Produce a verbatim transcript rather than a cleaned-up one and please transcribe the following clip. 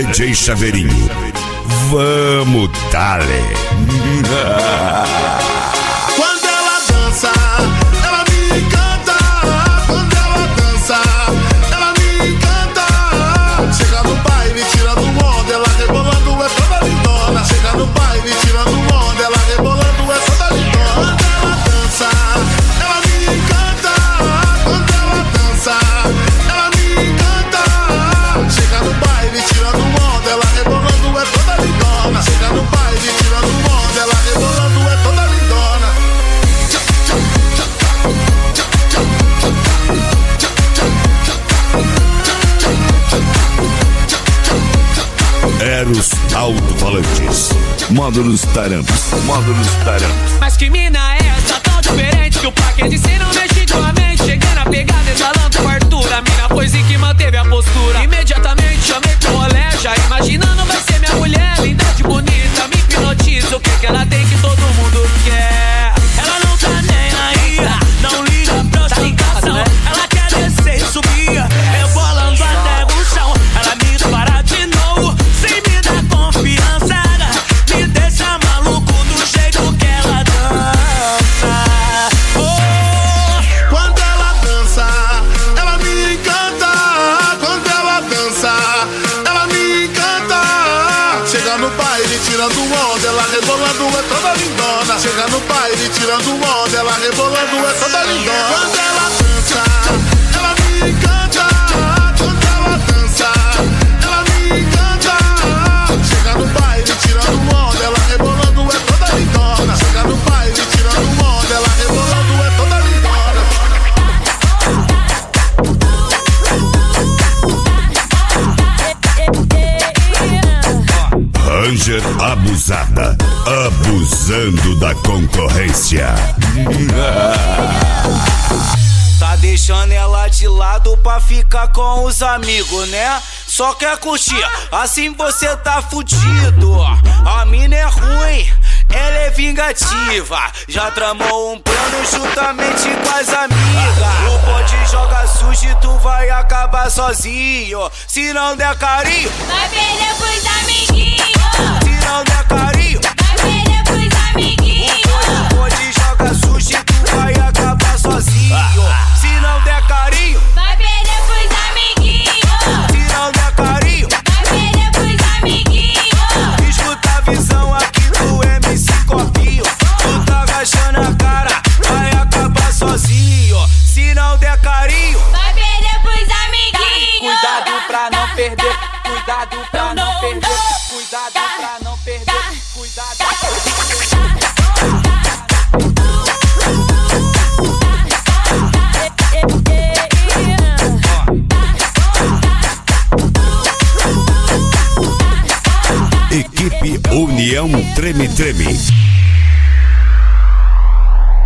J Chaveirinho. Vamos, dale! Quando ela dança, ela me encanta. Quando ela dança, ela me encanta. Chega no baile tirando onda, ela rebolando é toda lindona. Chega no baile tirando onda, ela rebolando é toda lindona. Quando ela dança, ela me encanta. Quando ela dança, ela me encanta. Chega no baile tirando onda, ela rebolando é toda lindona. Chega no baile tirando onda, ela rebolando é toda lindona. Eros Alto-Falantes. Módulos Taramps. Módulos Taramps. Mas que mina é essa tão diferente que o plaquete de cena mexe com a mente. Chegando a pegada, exalando fartura. A mina foi sim que manteve a postura. Imediatamente chamei pro rolê, já imaginando vai ser minha mulher. Linda de bonita, me hipnotiza. O que que ela tem que todo mundo quer? Ela não tá nem aí, não liga pra ostentação. Ela quer descer e subir, rebolando até o chão. Ela me para de novo, sem me dar confiança. Me deixa maluco do jeito que ela dança. Oh. Quando ela dança, ela me encanta. Quando ela dança, ela me encanta. Chega no baile tirando onda, ela rebolando é toda lindona. Chega no baile tirando onda, ela rebolando é toda lindona. Quando ela dança, ela me encanta. Quando ela dança, ela me encanta. Chega no baile tirando onda, ela rebolando é toda lindona. Chega no baile tirando onda, ela rebolando é toda lindona. Ranger Abusada. Abusando da concorrência. Tá deixando ela de lado pra ficar com os amigos, né? Só quer curtir, assim você tá fudido. A mina é ruim, ela é vingativa. Já tramou um plano juntamente com as amigas. O bonde joga sujo e tu vai acabar sozinho. Se não der carinho, vai perder pros amiguinhos. se não der carinho, vai perder pros amiguinhos. o bonde joga sujo e tu vai acabar sozinho. Se não der carinho, Vai perder pros amiguinhos. se não der carinho, Vai perder pros amiguinhos. escuta a visão aqui do M C Copinho. Tu tá agachando a cara, vai acabar sozinho. Se não der carinho, Vai perder pros amiguinhos. cuidado pra não perder. Cuidado pra não perder. Cuidado pra não perder. Cuidado pra não perder. Equipe União Treme Treme.